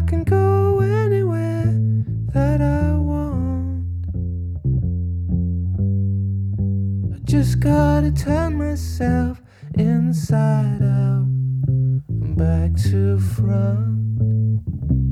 I can go anywhere that I want. I just gotta turn myself inside out and back to front.